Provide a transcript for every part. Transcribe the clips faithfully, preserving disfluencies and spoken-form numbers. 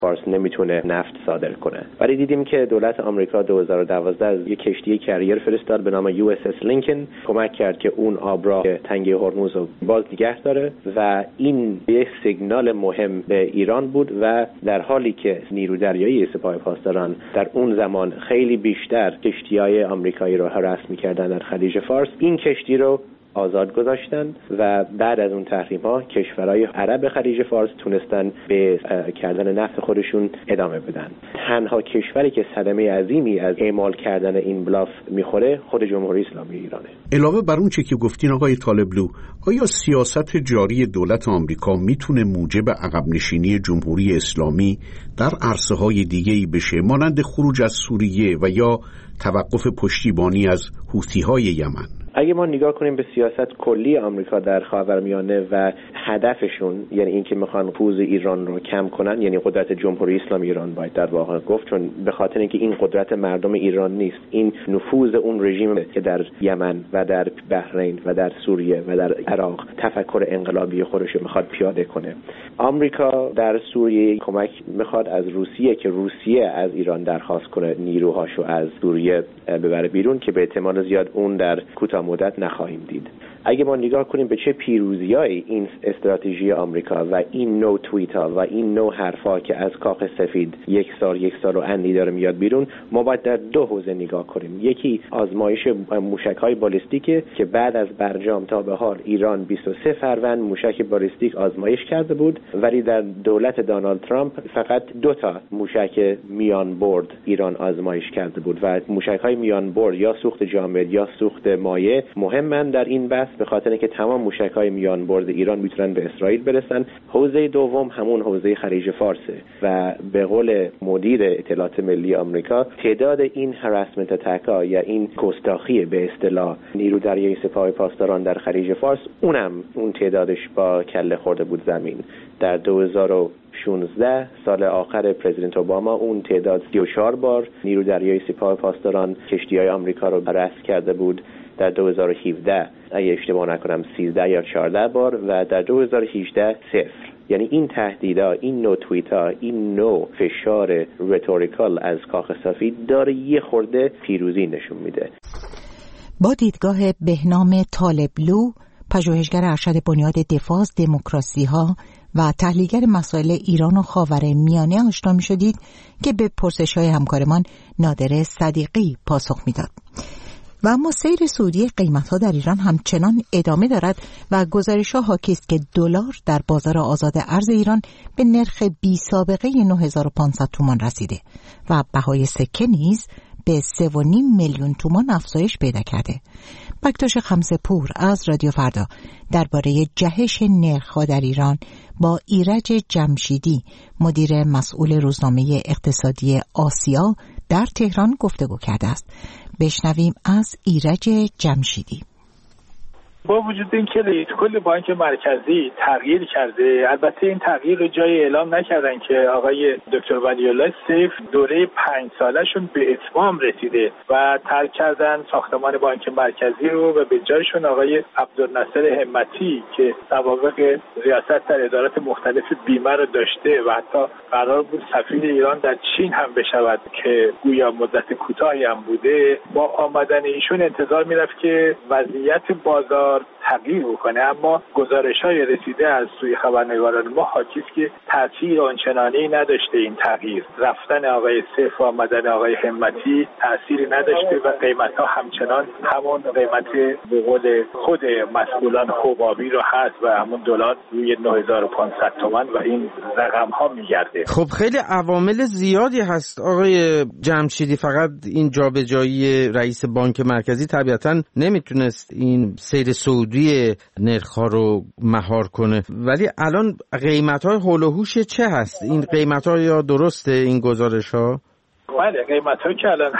فارس نمیتونه نفت صادر کنه. ولی دیدیم که دولت آمریکا دو هزار و دوازده از یک کشتی کریر فرستاد به نام یو اس اس لینکن، کمک کرد که اون آب را تنگه هرمز رو باز نگه داره و این یک سیگنال مهم به ایران بود و در حالی که نیرو دریایی سپاه پاسداران در اون زمان خیلی بیشتر کشتی‌های آمریکایی رو هراس می‌کردن در خلیج فارس، این کشتی رو آزاد گذاشتن و بعد از اون تحریم‌ها کشورهای عرب خلیج فارس تونستن به کردن نفت خودشون ادامه بدن. تنها کشوری که صدمه عظیمی از اعمال کردن این بلاف میخوره خود جمهوری اسلامی ایرانه. علاوه بر اون چه که گفتین آقای طالبلو، آیا سیاست جاری دولت آمریکا میتونه موجب عقب نشینی جمهوری اسلامی در عرصه‌های دیگه‌ای بشه، مانند خروج از سوریه و یا توقف پشتیبانی از حوثی‌های یمن؟ اگه ما نگاه کنیم به سیاست کلی آمریکا در خاورمیانه و هدفشون، یعنی اینکه میخوان نفوذ ایران رو کم کنن، یعنی قدرت جمهوری اسلامی ایران باید در واقع گفت، چون به خاطر اینکه این قدرت مردم ایران نیست، این نفوذ اون رژیم که در یمن و در بحرین و در سوریه و در عراق تفکر انقلابی خودش رو میخواد پیاده کنه. آمریکا در سوریه کمک میخواد از روسیه که روسیه از ایران درخواست کنه نیروهاشو از سوریه ببره بیرون، که به احتمال زیاد اون در کوتاه مدت نخواهیم دید. اگه ما نگاه کنیم به چه پیروزیای این استراتژی آمریکا و این نوع توییت ها و این نوع حرفا که از کاخ سفید یک سال یک سال و اندی داره میاد بیرون، ما باید در دو حوزه نگاه کنیم. یکی آزمایش موشک های بالستیکه که بعد از برجام تا به حال ایران بیست و سه فروند موشک بالستیک آزمایش کرده بود، ولی در دولت دونالد ترامپ فقط دو تا موشک میان برد ایران آزمایش کرده بود و موشک های میان برد یا سوخت جامد یا سوخت مایع مهمن در این بحث، به خاطر اینکه تمام موشک‌های میان برد ایران میتونن به اسرائیل برسن. حوزه دوم همون حوزه خلیج فارسه و به قول مدیر اطلاعات ملی آمریکا، تعداد این هراسمنت اتک‌ها یا این گستاخی به اصطلاح نیرو دریایی سپاه پاسداران در خلیج فارس، اونم اون تعدادش با کله خورده بود زمین. در دو هزار و شانزده سال آخر پرزیدنت اوباما اون تعداد سی و چهار بار نیرو دریایی سپاه پاسداران کشتی‌های آمریکا رو رصد کرده بود. در دو هزار و هفده اگه اشتباه نکنم سیزده یا چهارده بار و در دو هزار و هجده صفر. یعنی این تهدیدها، این نوع توییت‌ها، این نوع فشار رتوریکال از کاخ سفید داره یه خورده پیروزی نشون میده. با دیدگاه بهنام طالبلو، پژوهشگر ارشد بنیاد دفاع از دموکراسی‌ها و تحلیلگر مسائل ایران و خاورمیانه آشنا می‌شدید که به پرسش‌های همکارمان نادر صدیقی پاسخ میداد. و اما سیر صعودی قیمت‌ها در ایران همچنان ادامه دارد و گزارش‌ها حاکی است که دلار در بازار آزاد ارز ایران به نرخ بی سابقه نه هزار و پانصد تومان رسیده و بهای سکه نیز به سه و نیم میلیون تومان افزایش پیدا کرده. بکتاش خمسه‌پور از رادیو فردا درباره جهش نرخ‌ها در ایران با ایرج جمشیدی، مدیر مسئول روزنامه اقتصادی آسیا در تهران گفتگو کرده است. بشنویم از ایرج جمشیدی. با وجود اینکه رئیس کل بانک مرکزی تغییر کرده، البته این تغییر رو جای اعلام نکردن که آقای دکتر ولی‌الله سیف دوره پنج سالشون به اتمام رسیده و ترک کردن ساختمان بانک مرکزی رو و به جایشون آقای عبدالناصر همتی که سوابق ریاست در ادارات مختلف بیمه رو داشته و حتی قرار بود سفیر ایران در چین هم بشود که گویا مدت کوتاهی هم بوده، با آمدن ایشون انتظار میرفت که وضعیت بازار تغییر بکنه، اما گزارش‌های رسیده از سوی خبرنگاران ما حاکی است که تأثیر آنچنانی نداشته. این تغییر رفتن آقای سیف و آمدن آقای همتی تأثیری نداشته و قیمت‌ها همچنان همون قیمت به قول خود مسئولان حبابی رو هست و همون دلار روی نه هزار و پانصد تومان و این رقم‌ها میگرده. خب خیلی عوامل زیادی هست آقای جمشیدی، فقط این جابجایی رئیس بانک مرکزی طبیعتاً نمیتونست این سیر سعودی نرخ‌ها رو مهار کنه، ولی الان قیمت‌های هول و هوش چه هست؟ این قیمت‌ها یا درسته این گزارش‌ها؟ بله، قیمت‌هایی که الان هست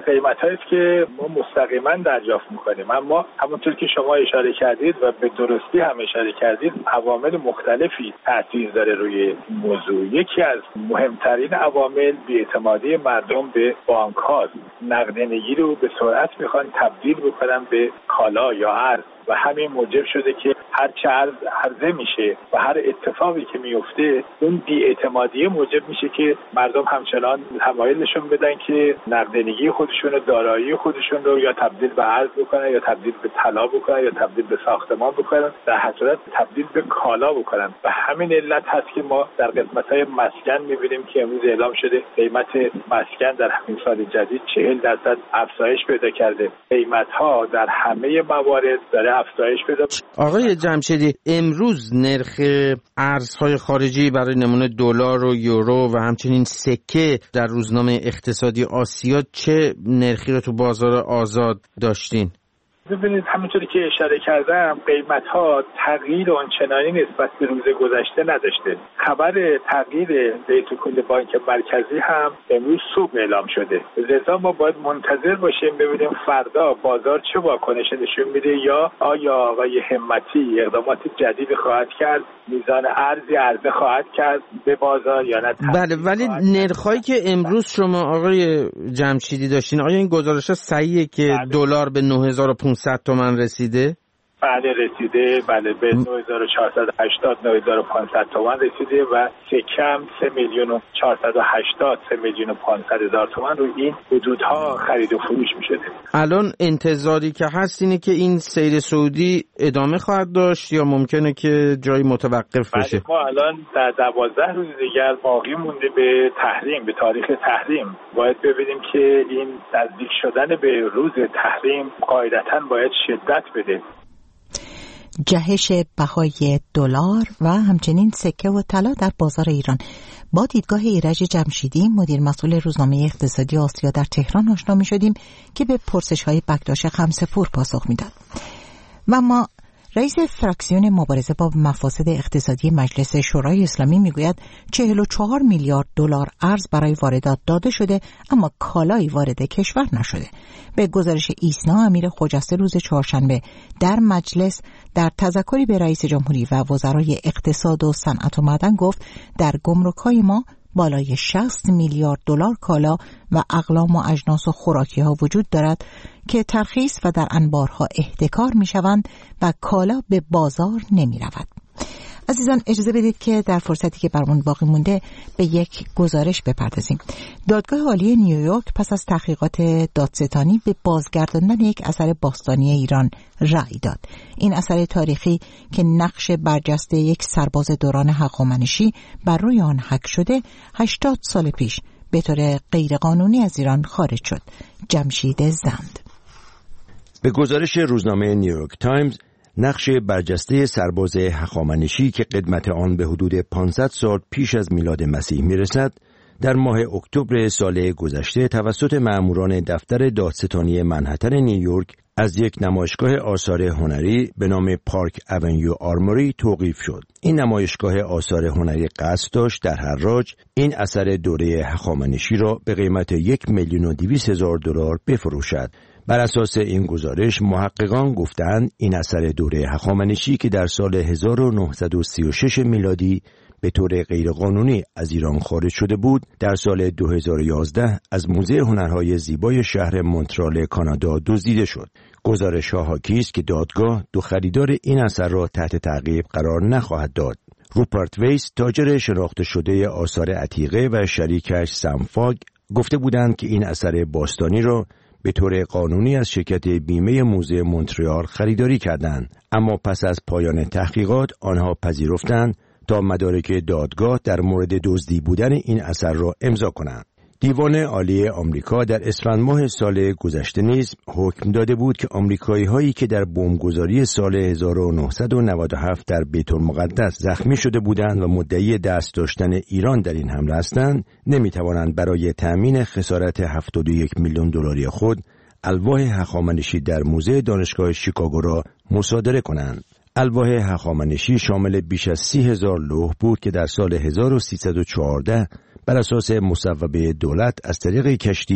قیمت‌هایی است که ما مستقیما دریافت می‌کنیم، اما همونطور که شما اشاره کردید و به درستی هم اشاره کردید عوامل مختلفی تاثیر داره روی موضوع. یکی از مهمترین عوامل بی‌اعتمادی مردم به بانک هاست. نقدینگی رو به سرعت میخوان تبدیل بکنن به کالا یا ارز و همین موجب شده که هر چه ارز عرضه میشه و هر اتفاقی که میفته اون بی‌اعتمادی موجب میشه که مردم همچنان تمایل نشون بدن که نقدینگی خودشون و دارایی خودشون رو یا تبدیل به ارز بکنن یا تبدیل به طلا بکنن یا تبدیل به ساختمان بکنن، در هر صورت تبدیل به کالا بکنن. و همین علت هست که ما در قسمت‌های مسکن می‌بینیم که امروز اعلام شده قیمت مسکن در همین سال جدید چهل درصد افزایش پیدا کرده. قیمت‌ها در همه موارد داره افزایش پیدا. آقای جمشیدی، امروز نرخ ارزهای خارجی برای نمونه دلار و یورو و همچنین سکه در روزنامه اقتصادی آسیا چه نرخی رو تو بازار آزاد داشتین؟ ببینید همونطوری که اشاره کردم قیمت‌ها تغییر آنچنانی نسبت به روز گذشته نداشته. خبر تغییر ریت کل بانک مرکزی هم امروز صبح اعلام شده. لذا ما باید منتظر باشیم ببینیم فردا بازار چه واکنش نشون میده یا آیا آقای همتی اقدامات جدیدی خواهد کرد، میزان ارزی عرضه خواهد کرد به بازار یا نه. بله، ولی نرخایی که امروز شما آقای جمشیدی داشتین، آیا این گزارش‌ها صحیحه که بله. دلار به نه هزار و پانصد تومان رسیده؟ بله رسیده، بله به نه هزار و چهارصد و هشتاد نه هزار و پانصد تومان رسیده و سکه هم سه میلیون و چهارصد و هشتاد سه میلیون و پانصد هزار تومان رو این حدودها خرید و فروش می‌شده. الان انتظاری که هست اینه که این سیر صعودی ادامه خواهد داشت یا ممکنه که جایی متوقف بشه؟ بله ما الان در دوازده روز دیگر باقی مونده به تحریم، به تاریخ تحریم. باید ببینیم که این نزدیک شدن به روز تحریم قاعدتاً باید شدت بده. جهش بهای دلار و همچنین سکه و طلا در بازار ایران. با دیدگاه ایرج جمشیدی مدیر مسئول روزنامه اقتصادی آسیا در تهران آشنا می شدیم که به پرسش‌های بکداش خمسپور پاسخ میداد. و ما رئیس فراکسیون مبارزه با مفاسد اقتصادی مجلس شورای اسلامی میگوید چهل و چهار میلیارد دلار ارز برای واردات داده شده اما کالایی وارد کشور نشده. به گزارش ایسنا امیر خجسته روز چهارشنبه در مجلس در تذکری به رئیس جمهوری و وزرای اقتصاد و صنعت و معدن گفت در گمرک‌های ما بالای شصت میلیارد دلار کالا و اقلام و اجناس و خوراکی ها وجود دارد که ترخیص و در انبارها احتکار می شوند و کالا به بازار نمی رود. عزیزان اجازه بدید که در فرصتی که برمون باقی مونده به یک گزارش بپردازیم. دادگاه عالی نیویورک پس از تحقیقات دادستانی به بازگرداندن یک اثر باستانی ایران رأی داد. این اثر تاریخی که نقش برجسته یک سرباز دوران هخامنشی بر روی آن حک شده هشتاد سال پیش به طور غیرقانونی از ایران خارج شد. جمشید زند. به گزارش روزنامه نیویورک تایمز، نقش برجسته سرباز هخامنشی که قدمت آن به حدود پانصد سال پیش از میلاد مسیح میرسد، در ماه اکتبر سال گذشته توسط مأموران دفتر دادستانی منهتن نیویورک از یک نمایشگاه آثار هنری به نام پارک اونیو آرموری توقیف شد. این نمایشگاه آثار هنری قصد داشت در حراج این اثر دوره هخامنشی را به قیمت یک میلیون و دویست هزار دلار بفروشد. بر اساس این گزارش محققان گفتند این اثر دوره هخامنشی که در سال هزار و نهصد و سی و شش میلادی به طور غیرقانونی از ایران خارج شده بود، در سال دو هزار و یازده از موزه هنرهای زیبای شهر مونترال کانادا دزدیده شد. گزارش ها حاکی است که دادگاه دو خریدار این اثر را تحت تعقیب قرار نخواهد داد. روپرت ویس، تاجر شناخته شده آثار عتیقه و شریکش سم فاگ گفته بودند که این اثر باستانی را به طور قانونی از شرکت بیمه موزه مونترال خریداری کردند، اما پس از پایان تحقیقات آنها پذیرفتند تا مدارک دادگاه در مورد دزدی بودن این اثر را امضا کنند. دیوان عالی آمریکا در اسفند ماه سال گذشته نیز حکم داده بود که آمریکایی هایی که در بمبگذاری سال هزار و نهصد و نود و هفت در بیت المقدس زخمی شده بودند و مدعی دست داشتن ایران در این حمله هستند، نمی توانند برای تأمین خسارت هفتاد و یک میلیون دلاری خود الواح هخامنشی در موزه دانشگاه شیکاگو را مصادره کنند. الواح هخامنشی شامل بیش از سی هزار لوح بود که در سال هزار و سیصد و چهارده بر اساس مصوبه دولت از طریق کشتی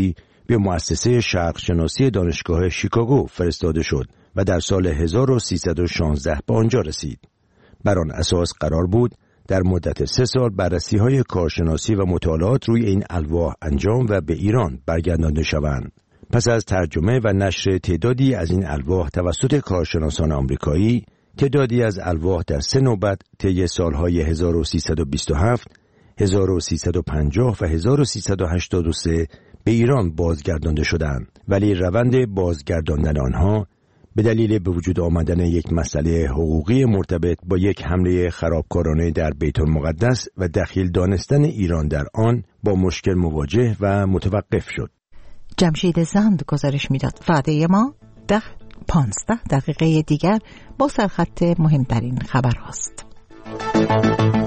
به مؤسسه شرق شناسی دانشگاه شیکاگو فرستاده شد و در سال هزار و سیصد و شانزده به آنجا رسید. بر آن اساس قرار بود در مدت سه سال بررسی‌های کارشناسی و مطالعات روی این الواح انجام و به ایران برگردانده شوند. پس از ترجمه و نشر تعدادی از این الواح توسط کارشناسان آمریکایی، تعدادی از الواح در سه نوبت طی سالهای هزار و سیصد و بیست و هفت، هزار و سیصد و پنجاه و هزار و سیصد و هشتاد و سه به ایران بازگردانده شدند، ولی روند بازگرداندن آنها به دلیل به وجود آمدن یک مسئله حقوقی مرتبط با یک حمله خرابکارانه در بیت المقدس و دخیل دانستن ایران در آن با مشکل مواجه و متوقف شد. جمشید زند گزارش میداد. وعده ما ده پانزده دقیقه دیگر با سرخط مهمترین خبر هاست.